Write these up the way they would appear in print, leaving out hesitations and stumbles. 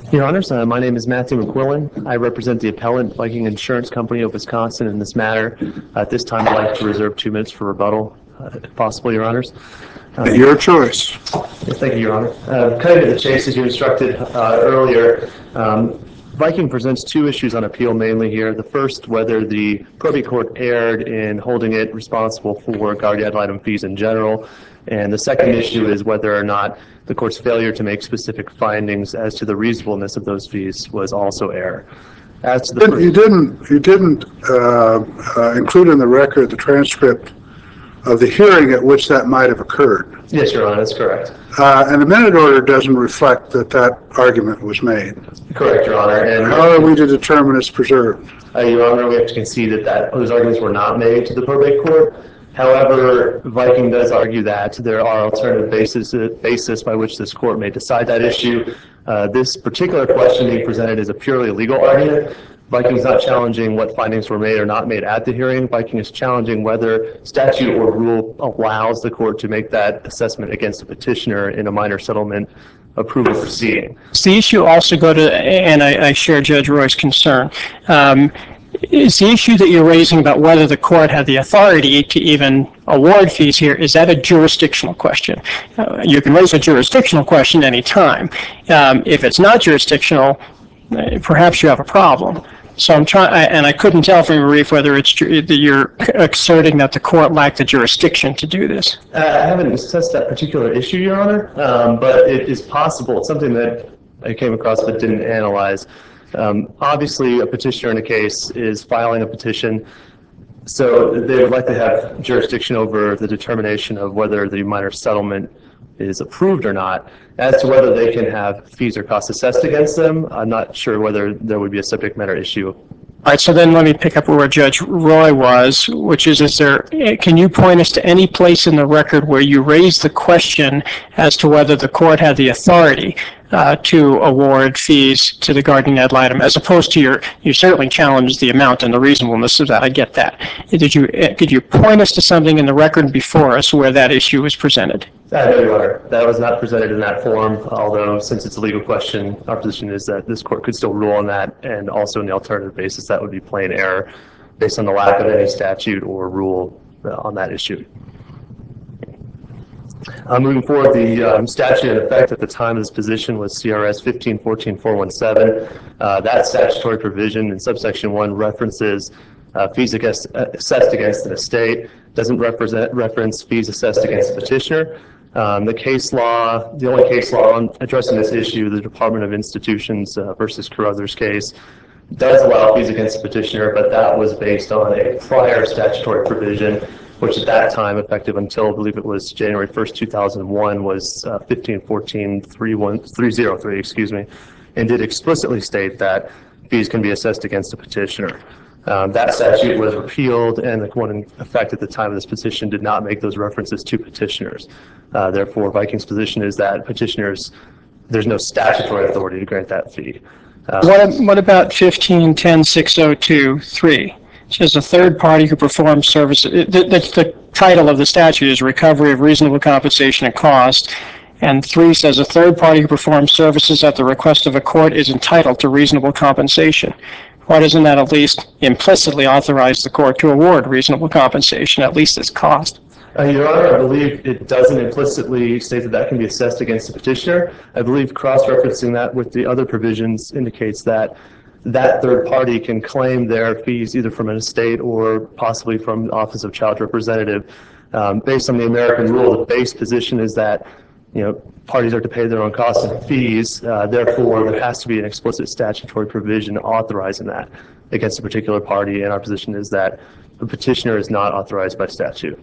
Your Honors, my name is Matthew McQuillan. I represent the appellant, Viking Insurance Company of Wisconsin, in this matter. At this time, I'd like to reserve 2 minutes for rebuttal, if possible, Your Honors. Your choice. Yes, thank you, Your Honor. Cutting to the chase, as you instructed earlier, Viking presents 2 issues on appeal mainly here. The first, whether the probate court erred in holding it responsible for guardia ad litem fees in general. And the second issue is whether or not the court's failure to make specific findings as to the reasonableness of those fees was also error. As to the You didn't include in the record the transcript of the hearing at which that might have occurred. Yes, Your Honor, that's correct. And the minute order doesn't reflect that argument was made. Correct, Your Honor. And how are we to determine it's preserved? Your Honor, we have to concede that those arguments were not made to the probate court. However, Viking does argue that there are alternative basis by which this court may decide that issue. This particular question being presented is a purely legal argument. Viking is not challenging what findings were made or not made at the hearing. Viking is challenging whether statute or rule allows the court to make that assessment against a petitioner in a minor settlement approval proceeding. Does the issue also go to, and I share Judge Roy's concern, is the issue that you're raising about whether the court had the authority to even award fees here, is that a jurisdictional question? You can raise a jurisdictional question any time. If it's not jurisdictional, perhaps you have a problem. So I'm trying, and I couldn't tell from your brief whether it's that you're asserting that the court lacked the jurisdiction to do this. I haven't assessed that particular issue, Your Honor, but it is possible. It's something that I came across but didn't analyze. Obviously, a petitioner in a case is filing a petition, so they would like to have jurisdiction over the determination of whether the minor settlement is approved or not. As to whether they can have fees or costs assessed against them, I'm not sure whether there would be a subject matter issue. All right, so then let me pick up where Judge Roy was, which is can you point us to any place in the record where you raised the question as to whether the court had the authority to award fees to the guardian ad litem, as opposed to you certainly challenged the amount and the reasonableness of that. I get that. Could you point us to something in the record before us where that issue was presented? No, Your Honor. That was not presented in that form, although since it's a legal question, our position is that this court could still rule on that, and also in the alternative basis, that would be plain error based on the lack of any statute or rule on that issue. Moving forward, the statute in effect at the time of this position was CRS 1514-417. That statutory provision in subsection 1 references fees assessed against an estate, doesn't reference fees assessed against the petitioner. The only case law addressing this issue, the Department of Institutions versus Carruthers case, does allow fees against the petitioner, but that was based on a prior statutory provision, which at that time, effective until I believe it was January 1st, 2001, was 1514-303, and did explicitly state that fees can be assessed against a petitioner. That statute was repealed, and the one in effect at the time of this petition did not make those references to petitioners. Therefore, Viking's position is that petitioners, there's no statutory authority to grant that fee. What about 1510-602-3? It says a third party who performs services. The title of the statute is Recovery of Reasonable Compensation and Cost. And 3 says a third party who performs services at the request of a court is entitled to reasonable compensation. Why doesn't that at least implicitly authorize the court to award reasonable compensation, at least as cost? Your Honor, I believe it doesn't implicitly state that can be assessed against the petitioner. I believe cross-referencing that with the other provisions indicates that that third party can claim their fees either from an estate or possibly from the Office of Child Representative. Based on the American rule, the base position is that parties are to pay their own costs and fees. Therefore, there has to be an explicit statutory provision authorizing that against a particular party, and our position is that the petitioner is not authorized by statute.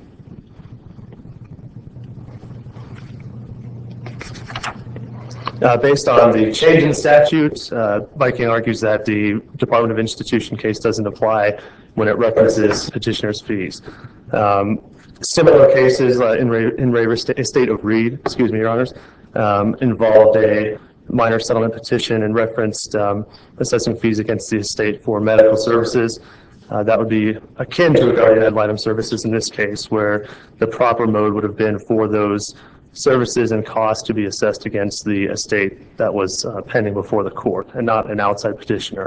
Based on the change in statute, Viking argues that the Department of Institution case doesn't apply when it references petitioner's fees. Similar cases in Estate of Reed, Your Honors, involved a minor settlement petition and referenced assessing fees against the estate for medical services. That would be akin to a guardian ad litem services in this case, where the proper mode would have been for those services and costs to be assessed against the estate that was pending before the court and not an outside petitioner.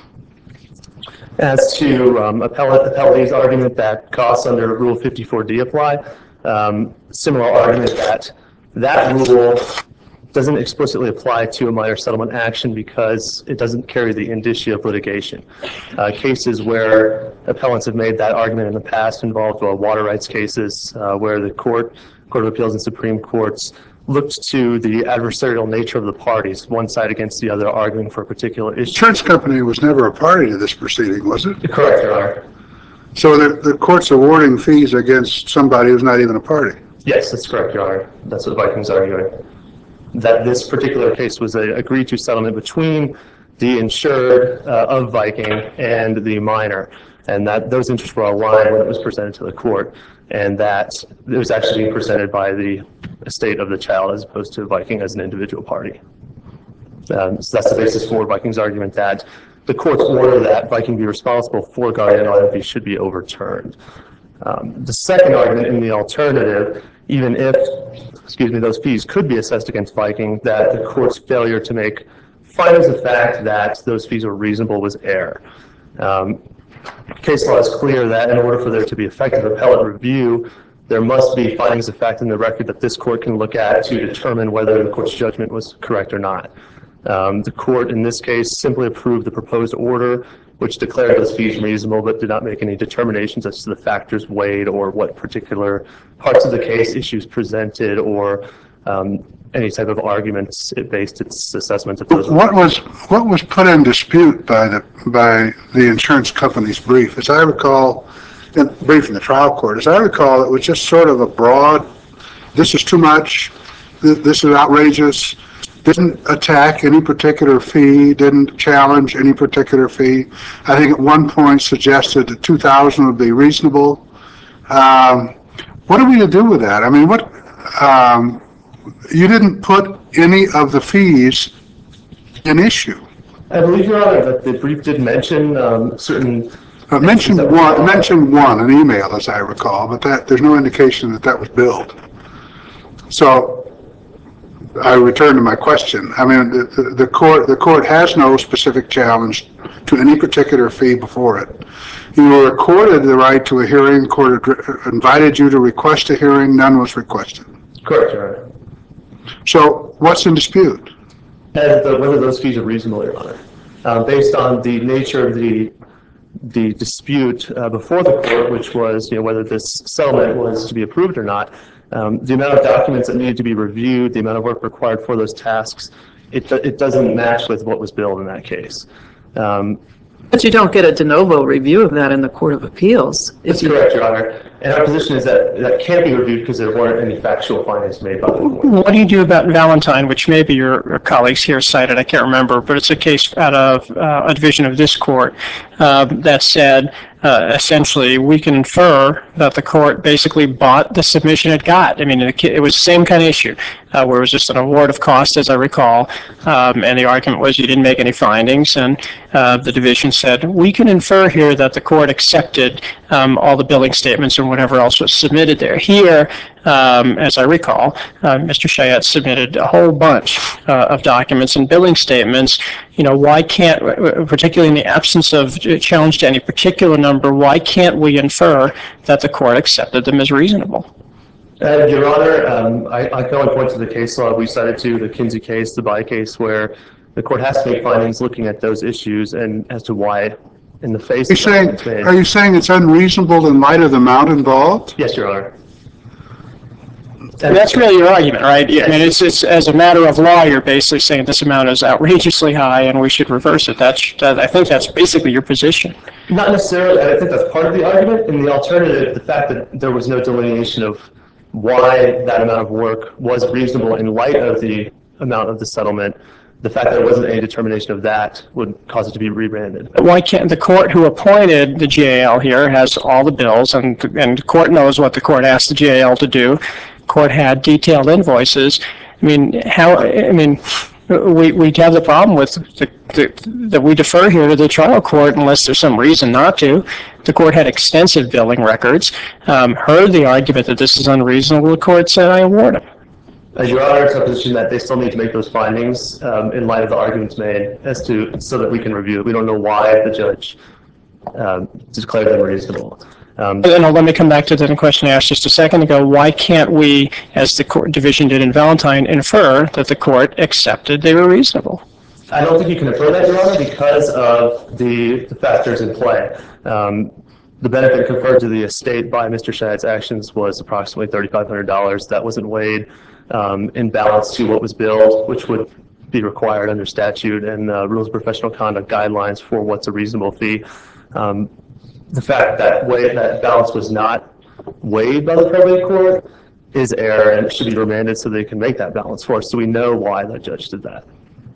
As to appellee's argument that costs under Rule 54D apply, similar argument that that rule doesn't explicitly apply to a minor settlement action because it doesn't carry the indicia of litigation. Cases where appellants have made that argument in the past involved water rights cases where the Court of Appeals and Supreme Courts looked to the adversarial nature of the parties, one side against the other, arguing for a particular issue. Insurance company was never a party to this proceeding, was it? Correct, Your Honor. So the court's awarding fees against somebody who's not even a party? Yes, that's correct, Your Honor. That's what Viking's arguing. That this particular case was an agreed to settlement between the insured of Viking and the minor, and that those interests were aligned when it was presented to the court, and that it was actually being presented by the estate of the child as opposed to Viking as an individual party. So that's the basis for Viking's argument that the court's order that Viking be responsible for guardian ad litem should be overturned. The second argument in the alternative, even if, those fees could be assessed against Viking, that the court's failure to make findings of fact that those fees were reasonable was error. Case law is clear that in order for there to be effective appellate review, there must be findings of fact in the record that this court can look at to determine whether the court's judgment was correct or not. The court in this case simply approved the proposed order, which declared those fees reasonable, but did not make any determinations as to the factors weighed or what particular parts of the case issues presented or any type of arguments it based its assessment of those. What was put in dispute by the insurance company's brief? As I recall, brief in the trial court, as I recall, it was just sort of a broad, this is too much, this is outrageous, didn't attack any particular fee, didn't challenge any particular fee. I think at one point suggested that $2,000 would be reasonable. What are we to do with that? I mean, you didn't put any of the fees in issue. I believe, Your Honor, that the brief did mention certain... mentioned one, an email, as I recall, but there's no indication that was billed. So I return to my question. I mean, the court has no specific challenge to any particular fee before it. You were accorded the right to a hearing. The court invited you to request a hearing. None was requested. Correct, Your Honor. So what's in dispute? Whether those fees are reasonable, Your Honor. Based on the nature of the dispute before the court, which was whether this settlement was to be approved or not, the amount of documents that needed to be reviewed, the amount of work required for those tasks, it doesn't match with what was billed in that case. But you don't get a de novo review of that in the Court of Appeals. That's correct, Your Honor. And our position is that can't be reviewed because there weren't any factual findings made by the court. What do you do about Valentine, which maybe your colleagues here cited, I can't remember, but it's a case out of a division of this court that said, essentially, we can infer that the court basically bought the submission it got. I mean, it was the same kind of issue, where it was just an award of cost, as I recall, and the argument was you didn't make any findings, and the division said, we can infer here that the court accepted all the billing statements and whatever else was submitted there. Here, as I recall, Mr. Chayette submitted a whole bunch of documents and billing statements. Why can't, particularly in the absence of challenge to any particular number, why can't we infer that the court accepted them as reasonable? Your Honor, I can only point to the case law we cited to, the Kinsey case, the Bai case, where the court has to make findings looking at those issues and as to why in the face of Are you saying it's unreasonable in light of the amount involved? Yes, Your Honor. And that's really your argument, right? I mean, it's as a matter of law, you're basically saying this amount is outrageously high and we should reverse it. I think that's basically your position. Not necessarily. I think that's part of the argument. In the alternative, the fact that there was no delineation of why that amount of work was reasonable in light of the amount of the settlement, the fact that there wasn't any determination of that would cause it to be rebranded. Why can't the court who appointed the GAL here has all the bills, and the court knows what the court asked the GAL to do. Court had detailed invoices. I mean, we have the problem with that we defer here to the trial court unless there's some reason not to. The court had extensive billing records, heard the argument that this is unreasonable. The court said, I award him. Your Honor, it's our position that they still need to make those findings in light of the arguments made so that we can review it. We don't know why the judge declared them reasonable. Let me come back to the question I asked just a second ago. Why can't we, as the court division did in Valentine, infer that the court accepted they were reasonable? I don't think you can infer that, Your Honor, because of the factors in play. The benefit conferred to the estate by Mr. Shahad's actions was approximately $3,500. That wasn't weighed in balance to what was billed, which would be required under statute and rules of professional conduct guidelines for what's a reasonable fee. The fact that that balance was not weighed by the probate court is error and it should be remanded so they can make that balance for us, so we know why the judge did that.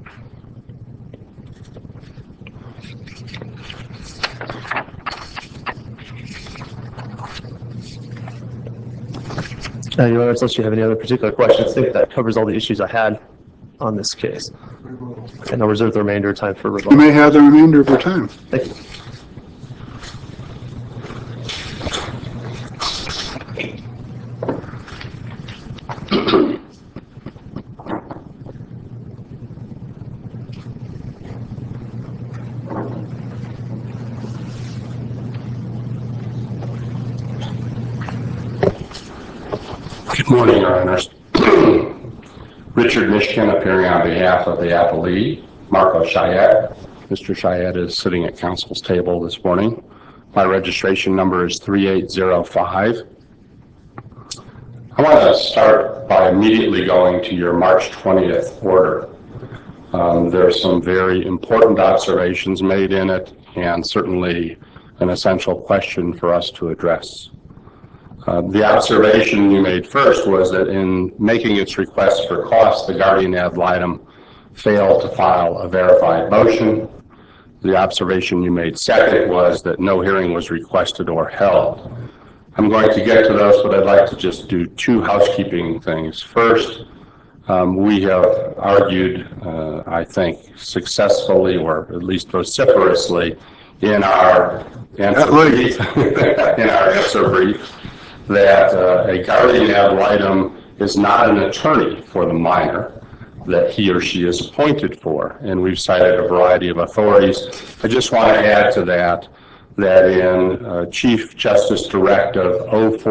Your Honor, unless you have any other particular questions, I think that covers all the issues I had on this case. And I'll reserve the remainder of time for rebuttal. You may have the remainder of your time. Thank you. Good morning, Your Honors. Richard Mishkin appearing on behalf of the appellee, Marco Shahad. Mr. Shahad is sitting at counsel's table this morning. My registration number is 3805. I want to start by immediately going to your March 20th order. There are some very important observations made in it and certainly an essential question for us to address. The observation you made first was that in making its request for costs, the guardian ad litem failed to file a verified motion. The observation you made second was that no hearing was requested or held. I'm going to get to those, but I'd like to just do two housekeeping things. First, we have argued, I think, successfully or at least vociferously in our answer brief, that a guardian ad litem is not an attorney for the minor that he or she is appointed for, and we've cited a variety of authorities. I just want to add to that in Chief Justice Directive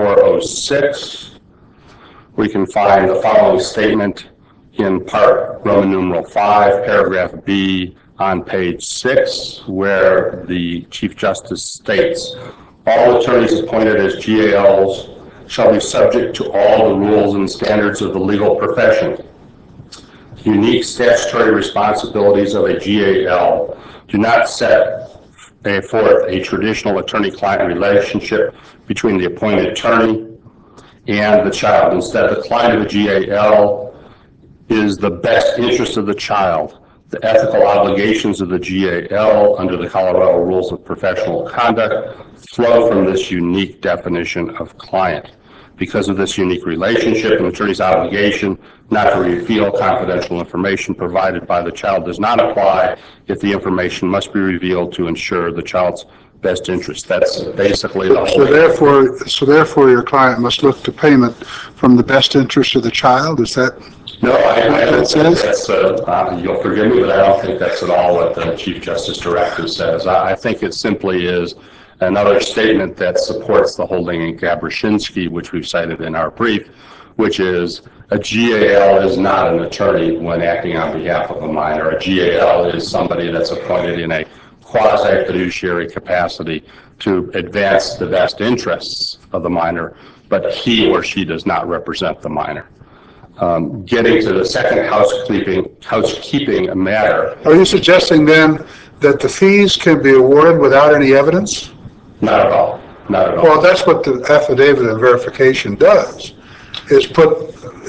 0406, we can find the following statement in Part Roman numeral 5, paragraph B on page 6, where the Chief Justice states, all attorneys appointed as GALs shall be subject to all the rules and standards of the legal profession. Unique statutory responsibilities of a GAL do not set forth a traditional attorney-client relationship between the appointed attorney and the child. Instead, the client of a GAL is the best interest of the child. The ethical obligations of the GAL under the Colorado Rules of Professional Conduct flow from this unique definition of client. Because of this unique relationship, an attorney's obligation not to reveal confidential information provided by the child does not apply if the information must be revealed to ensure the child's best interest. That's basically the whole thing. So therefore, your client must look to payment from the best interest of the child? Is that? No, I don't think that's, you'll forgive me, but I don't think that's at all what the Chief Justice Directive says. I think it simply is another statement that supports the holding in Gabrushinsky, which we've cited in our brief, which is a GAL is not an attorney when acting on behalf of a minor. A GAL is somebody that's appointed in a quasi-fiduciary capacity to advance the best interests of the minor, but he or she does not represent the minor. Getting to the second housekeeping matter. Are you suggesting then that the fees can be awarded without any evidence? Not at all. Not at all. Well, that's what the affidavit of verification does, is put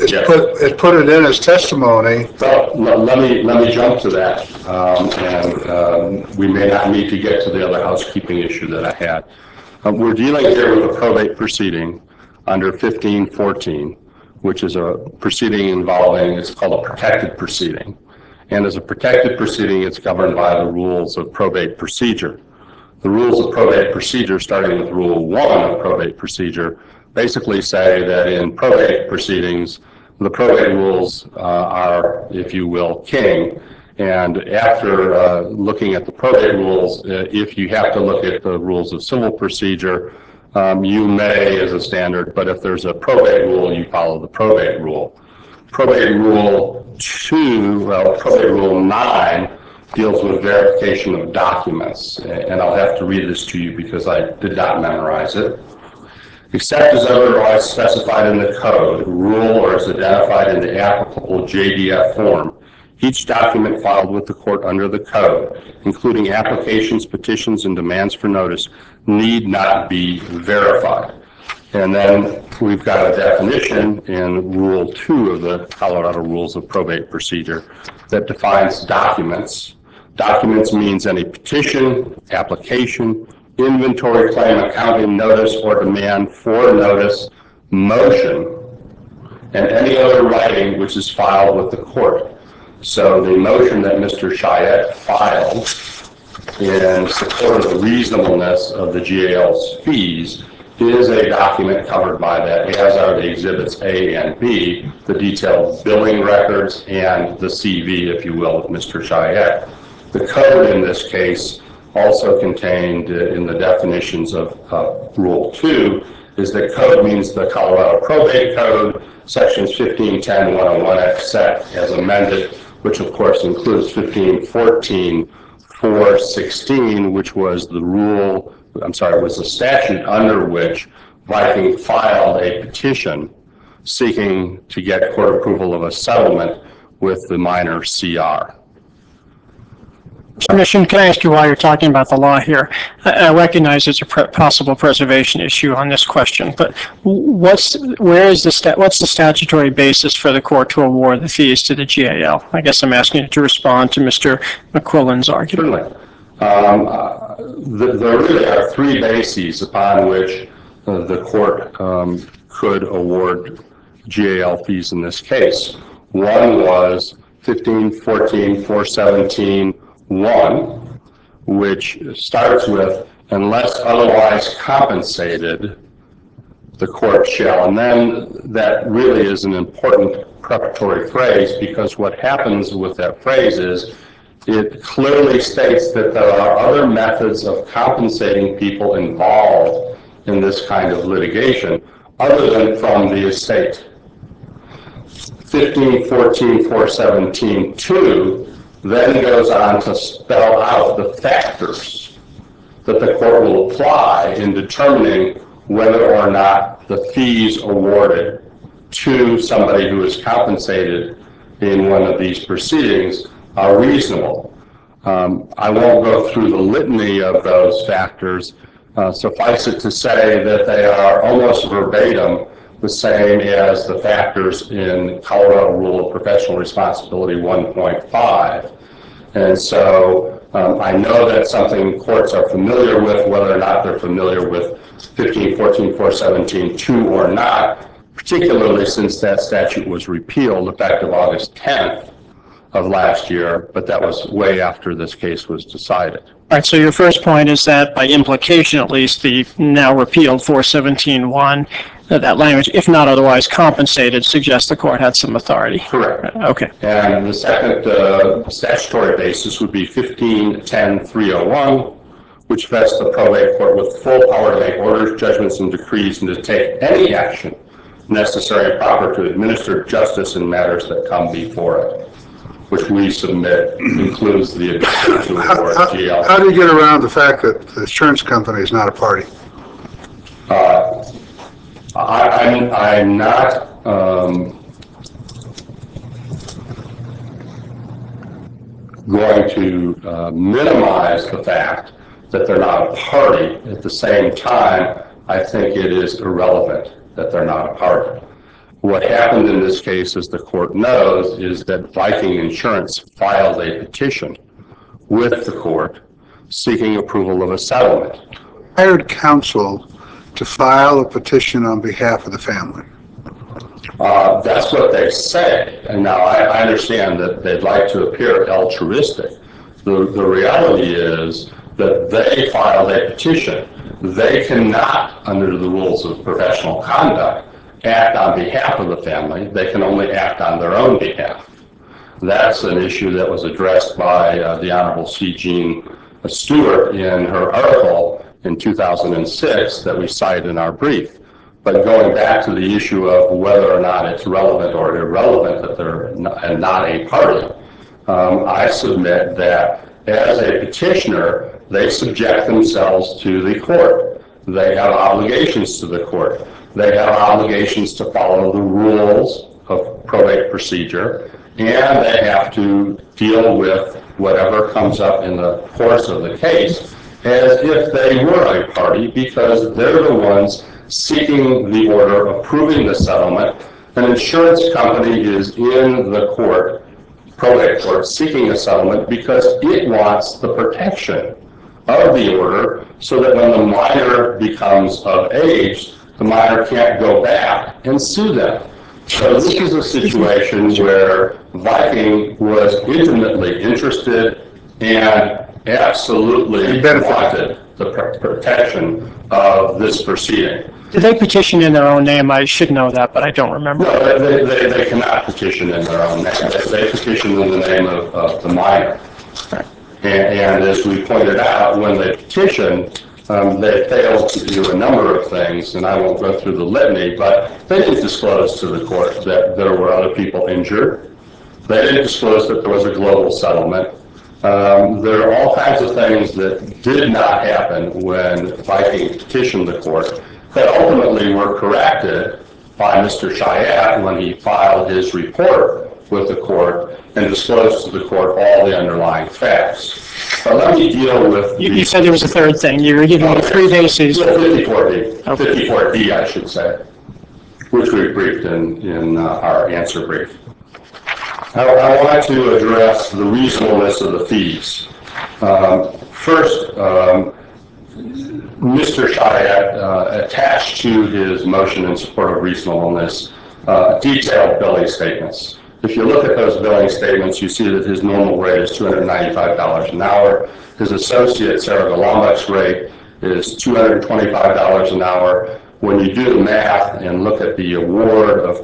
it in as testimony. Well, let me jump to that, and we may not need to get to the other housekeeping issue that I had. We're dealing here with a probate proceeding under 1514, which is a proceeding involving, it's called a protected proceeding. And as a protected proceeding, it's governed by the rules of probate procedure. The rules of probate procedure, starting with Rule 1 of probate procedure, basically say that in probate proceedings, The probate rules are, if you will, king. And after looking at the probate rules, if you have to look at the rules of civil procedure, you may as a standard, but if there's a probate rule, you follow the probate rule. Probate Rule 9 deals with verification of documents, and I'll have to read this to you because I did not memorize it. Except as otherwise specified in the code, rule, or as identified in the applicable JDF form, each document filed with the court under the code, including applications, petitions, and demands for notice, need not be verified. And then we've got a definition in Rule 2 of the Colorado Rules of Probate Procedure that defines documents. Documents means any petition, application, inventory claim, accounting notice, or demand for notice, motion, and any other writing which is filed with the court. So the motion that Mr. Chayette filed in support of the reasonableness of the GAL's fees is a document covered by that, as are the exhibits A and B, the detailed billing records and the CV, if you will, of Mr. Chayette. The code in this case, also contained in the definitions of Rule 2, is that code means the Colorado Probate Code, sections 1510, 101X set as amended, which of course includes 1514, 416, which was the rule, was the statute under which Viking filed a petition seeking to get court approval of a settlement with the minor CR. Commission, can I ask you why you're talking about the law here? I recognize there's a possible preservation issue on this question, but what's the statutory basis for the court to award the fees to the GAL? I guess I'm asking you to respond to Mr. McQuillan's argument. Certainly. There really are three bases upon which the court could award GAL fees in this case. One was 1514, 417, 1, which starts with, unless otherwise compensated, the court shall. And then that really is an important preparatory phrase, because what happens with that phrase is it clearly states that there are other methods of compensating people involved in this kind of litigation other than from the estate. 1514, 417, 2 then goes on to spell out the factors that the court will apply in determining whether or not the fees awarded to somebody who is compensated in one of these proceedings are reasonable. I won't go through the litany of those factors. Suffice it to say that they are almost verbatim the same as the factors in Colorado Rule of Professional Responsibility 1.5. And so I know that's something courts are familiar with, whether or not they're familiar with 1514, 417, 2 or not, particularly since that statute was repealed effective August 10th of last year, but that was way after this case was decided. All right, so your first point is that by implication, at least, the now repealed 417.1, that language, if not otherwise compensated, suggests the court had some authority. Correct. Okay. And the second statutory basis would be 1510.301, which vests the probate court with full power to make orders, judgments, and decrees, and to take any action necessary and proper to administer justice in matters that come before it, which we submit includes the ability to award GL. How do you get around the fact that the insurance company is not a party? I'm not going to minimize the fact that they're not a party. At the same time, I think it is irrelevant that they're not a party. What happened in this case, as the court knows, is that Viking Insurance filed a petition with the court seeking approval of a settlement. Hired counsel to file a petition on behalf of the family. That's what they say. And now I understand that they'd like to appear altruistic. The reality is that they filed a petition. They cannot, under the rules of professional conduct, act on behalf of the family. They can only act on their own behalf. That's an issue that was addressed by the Honorable C. Jean Stewart in her article in 2006 that we cite in our brief. But going back to the issue of whether or not it's relevant or irrelevant that they're not a party, I submit that as a petitioner, they subject themselves to the court. They have obligations to the court. They have obligations to follow the rules of probate procedure, and they have to deal with whatever comes up in the course of the case as if they were a party, because they're the ones seeking the order, approving the settlement. An insurance company is in the court, probate court, seeking a settlement because it wants the protection of the order so that when the minor becomes of age, the minor can't go back and sue them. So this is a situation where Viking was intimately interested and absolutely wanted the protection of this proceeding. Did they petition in their own name? I should know that, but I don't remember. No, they cannot petition in their own name. They petition in the name of the minor. And as we pointed out, when they petitioned, they failed to do a number of things, and I won't go through the litany, but they didn't disclose to the court that there were other people injured. They didn't disclose that there was a global settlement. There are all kinds of things that did not happen when Viking petitioned the court that ultimately were corrected by Mr. Chiat when he filed his report with the court and disclosed to the court all the underlying facts. But let me deal with... You said there was a third thing. You were giving me 3 bases. 54D. Okay. 54D, I should say, which we briefed in our answer brief. I want to address the reasonableness of the fees. First, Mr. Chiat attached to his motion in support of reasonableness detailed billing statements. If you look at those billing statements, you see that his normal rate is $295 an hour. His associate, Sarah Golombek's rate, is $225 an hour. When you do the math and look at the award of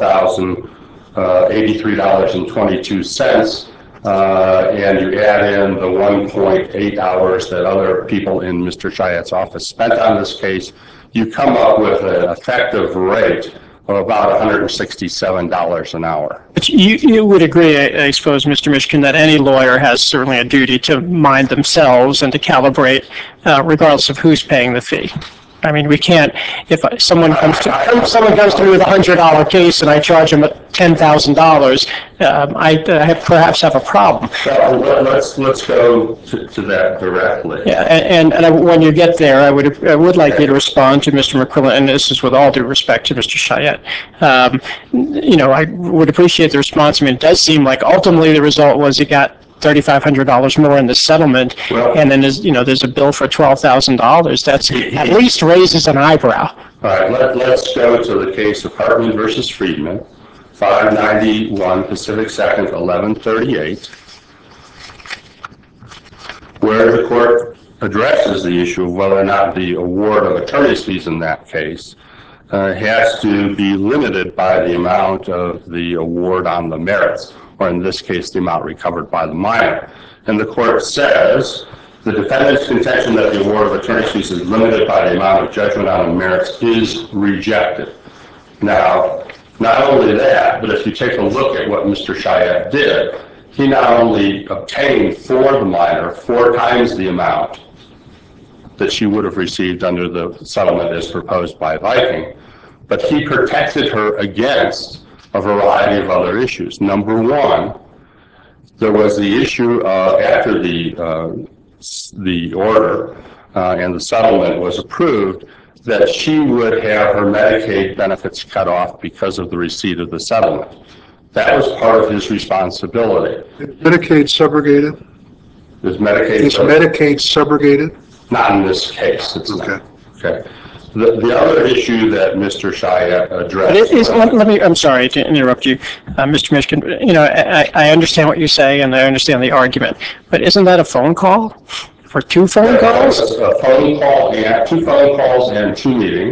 $12,083.22, and you add in the 1.8 hours that other people in Mr. Chiat's office spent on this case, you come up with an effective rate of about $167 an hour. But you would agree, I suppose, Mr. Mishkin, that any lawyer has certainly a duty to mind themselves and to calibrate regardless of who's paying the fee. I mean, we can't, if someone comes to me with a $100 case and I charge them $10,000, I perhaps have a problem. So let's go to that directly. Yeah, and when you get there, I would like you to respond to Mr. McQuillan, and this is with all due respect to Mr. Chiat. I would appreciate the response. I mean, it does seem like ultimately the result was he got $3,500 more in the settlement, and then there's a bill for $12,000. That's at least raises an eyebrow. All right, let's go to the case of Hartman versus Friedman, 591 Pacific 2nd, 1138, where the court addresses the issue of whether or not the award of attorney's fees in that case has to be limited by the amount of the award on the merits, or in this case, the amount recovered by the minor. And the court says, the defendant's contention that the award of attorney's fees is limited by the amount of judgment on the merits is rejected. Now, not only that, but if you take a look at what Mr. Chiat did, he not only obtained for the minor 4 times the amount that she would have received under the settlement as proposed by Viking, but he protected her against a variety of other issues. Number one, there was the issue after the order and the settlement was approved that she would have her Medicaid benefits cut off because of the receipt of the settlement. That was part of his responsibility. Medicaid subrogated? Is Medicaid subrogated? Not in this case. It's okay. Not. Okay. The other issue that Mr. Chiat addressed... I'm sorry to interrupt you, Mr. Mishkin. I understand what you say and I understand the argument, but isn't that a phone call? For 2 phone calls? A phone call and 2 phone calls and 2 meetings.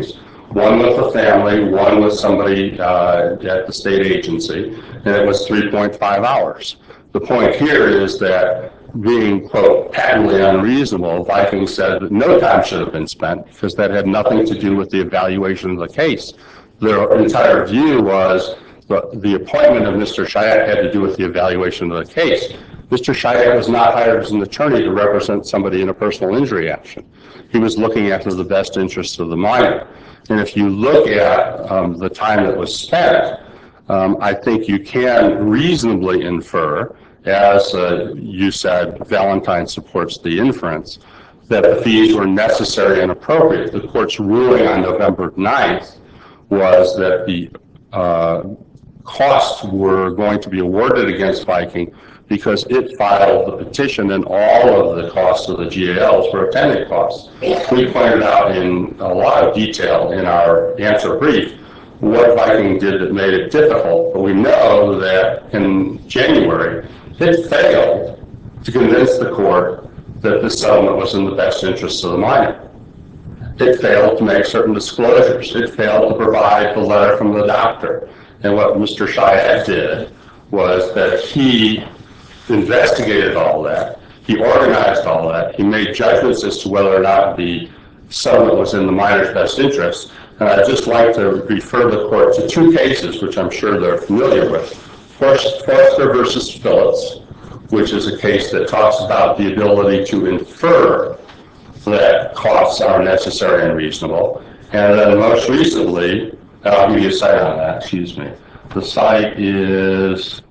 one with the family, one with somebody at the state agency, and it was 3.5 hours. The point here is that being, quote, patently unreasonable, Viking said that no time should have been spent because that had nothing to do with the evaluation of the case. Their entire view was the appointment of Mr. Chayat had to do with the evaluation of the case. Mr. Chayat was not hired as an attorney to represent somebody in a personal injury action. He was looking after the best interests of the minor. And if you look at the time that was spent, I think you can reasonably infer, as you said, Valentine supports the inference, that the fees were necessary and appropriate. The court's ruling on November 9th was that the costs were going to be awarded against Viking because it filed the petition and all of the costs of the GALs were attendant costs. We pointed out in a lot of detail in our answer brief what Viking did that made it difficult, but we know that in January it failed to convince the court that the settlement was in the best interests of the minor. It failed to make certain disclosures. It failed to provide the letter from the doctor. And what Mr. Chayat did was that he investigated all that. He organized all that. He made judgments as to whether or not the settlement was in the minor's best interest. And I'd just like to refer the court to two cases, which I'm sure they're familiar with. Forster versus Phillips, which is a case that talks about the ability to infer that costs are necessary and reasonable. And then most recently, I'll give you a cite on that, excuse me. The site is,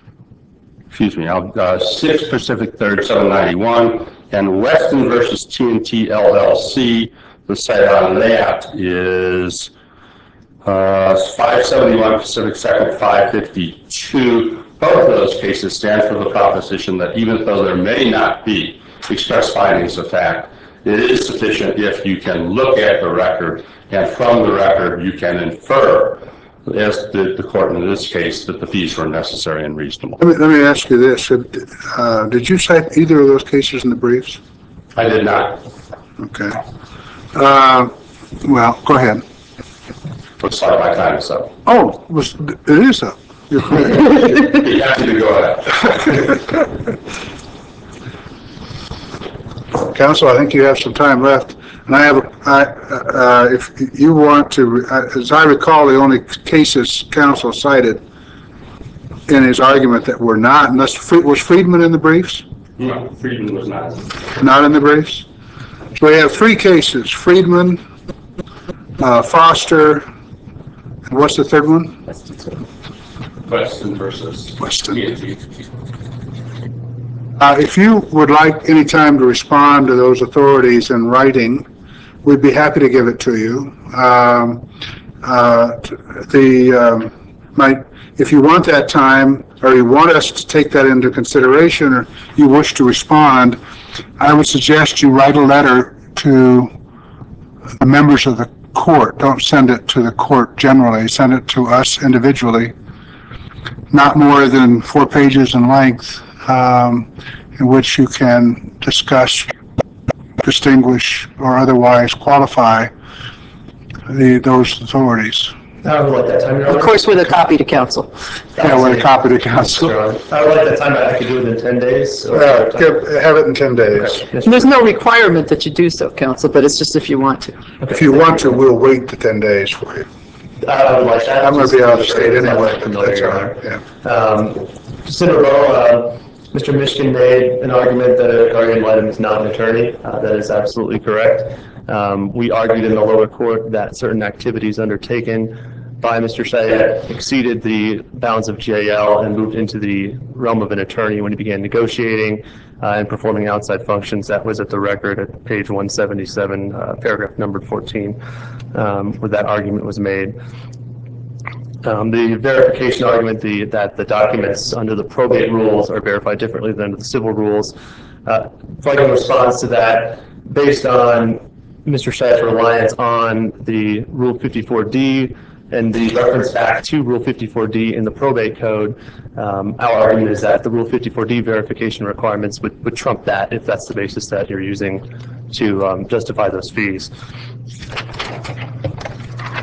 6 Pacific 3rd, 791, and Weston versus TNT LLC. The site on that is 571 Pacific 2nd, 552. Both of those cases stand for the proposition that even though there may not be express findings of fact, it is sufficient if you can look at the record, and from the record you can infer, as did the court in this case, that the fees were necessary and reasonable. Let me ask you this. Did you cite either of those cases in the briefs? I did not. Okay. Well, go ahead. Looks like my time is up. Oh, it is up. You're correct. Be happy to go ahead. Counsel, I think you have some time left. And if you want to, as I recall, the only cases counsel cited in his argument that were not, unless, was Friedman in the briefs? No, Friedman was not. Not in the briefs? So we have three cases, Friedman, Foster, and what's the third one? Weston versus Weston. TNT. If you would like any time to respond to those authorities in writing, we'd be happy to give it to you. If you want that time, or you want us to take that into consideration, or you wish to respond, I would suggest you write a letter to the members of the court. Don't send it to the court generally. Send it to us individually. Not more than 4 pages in length, in which you can discuss, distinguish, or otherwise qualify those authorities. I would like that time, Your Honor. Of course, with a copy to counsel. Yeah, with a copy to counsel. Your Honor. I would like that time, I could do it in 10 days. Or Have it in 10 days. Yes, And there's no requirement that you do so, counsel, but it's just if you want to. If you want to, we'll wait the 10 days for you. I would like that. I'm going to be out of state It's not anyway. familiar, That's Your all Honor. right, yeah. Just in a row, Mr. Mishkin made an argument that a guardian ad litem is not an attorney. That is absolutely correct. We argued in the lower court that certain activities undertaken by Mr. Chayat exceeded the bounds of GAL and moved into the realm of an attorney when he began negotiating and performing outside functions. That was at the record at page 177, paragraph number 14, where that argument was made. The verification argument that the documents under the probate rules are verified differently than under the civil rules. Viking responds to that based on Mr. Chayat's reliance on the Rule 54D and the reference back to Rule 54D in the probate code. Our argument is that the Rule 54D verification requirements would trump that if that's the basis that you're using to justify those fees.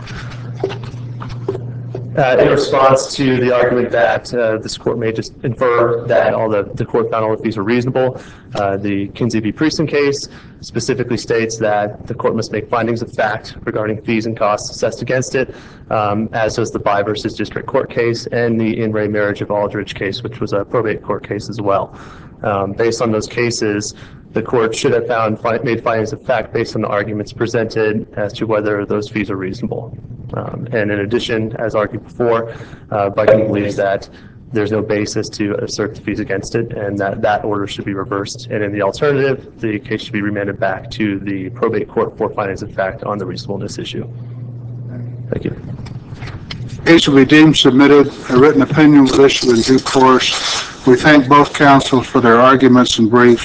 In response to the argument that this court may just infer that the court found all the fees were reasonable, the Kinsey v. Prieston case specifically states that the court must make findings of fact regarding fees and costs assessed against it, as does the Bai versus District Court case and the in re Marriage of Aldridge case, which was a probate court case as well. Based on those cases, the court should have made findings of fact based on the arguments presented as to whether those fees are reasonable. And in addition, as argued before, Viking believes that there's no basis to assert the fees against it, and that order should be reversed. And in the alternative, the case should be remanded back to the probate court for findings of fact on the reasonableness issue. Thank you. Case will be deemed submitted. A written opinion will issue in due course. We thank both counsels for their arguments and briefs.